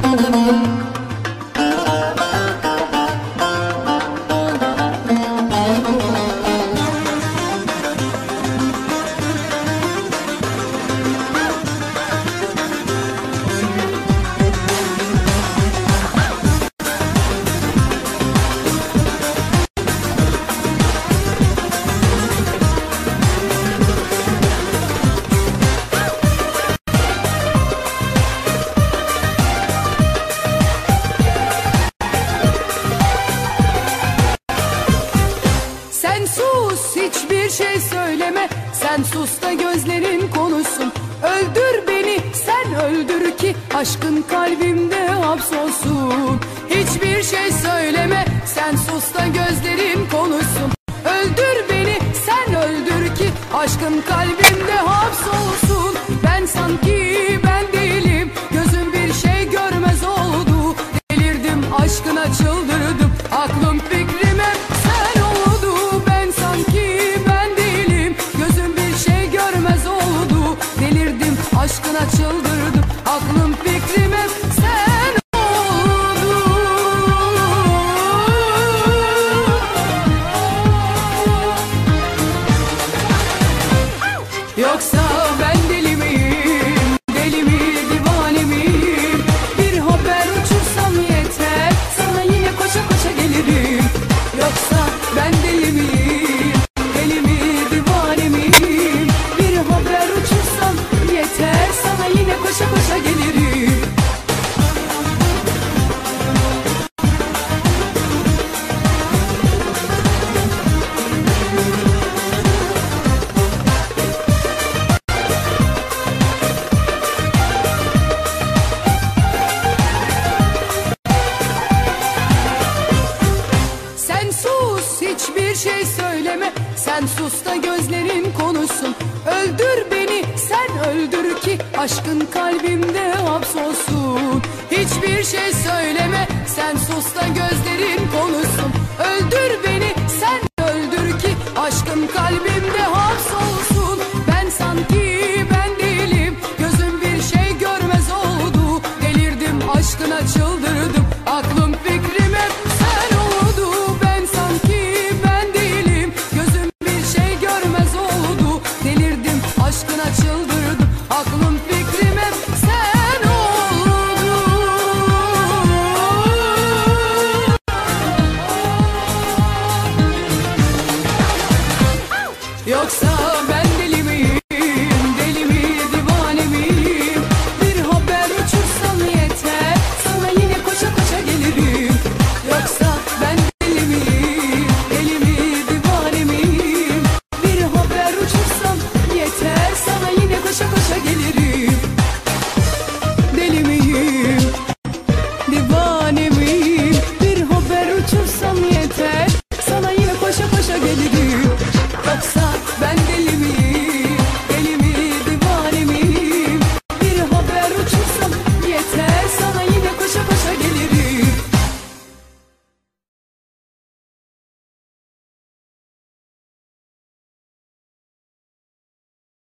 Sen sus, hiçbir şey söyleme. Sen sus da gözlerin konuşsun. Öldür beni, sen öldür ki aşkın kalbimde hapsolsun. Hiçbir şey söyleme. Sen sus da gözlerin konuşsun. Öldür beni, sen öldür ki aşkın kalbimde hapsolsun. Ben sanki ben değilim, gözüm bir şey görmez oldu. Delirdim, aşkına çıldırdım, aklım fikrim hep sen oldu. Ben sanki ben değilim, gözüm bir şey görmez oldu. Delirdim, aşkına çıldırdım, aklım fikrim hep sen oldu. Yoksa ben deli miyim, deli mi, divane miyim? Bir haber uçursam yeter, sana yine koşa koşa gelirim. Yoksa ben deli miyim, deli mi, divane miyim? Bir haber uçursam yeter, sana yine koşa koşa gelirim. Sen sus, hiçbir şey söyleme. Sen sus da gözlerin konuşsun. Öldür beni, sen öldür ki aşkın kalbimde hapsolsun. Hiçbir şey söyleme.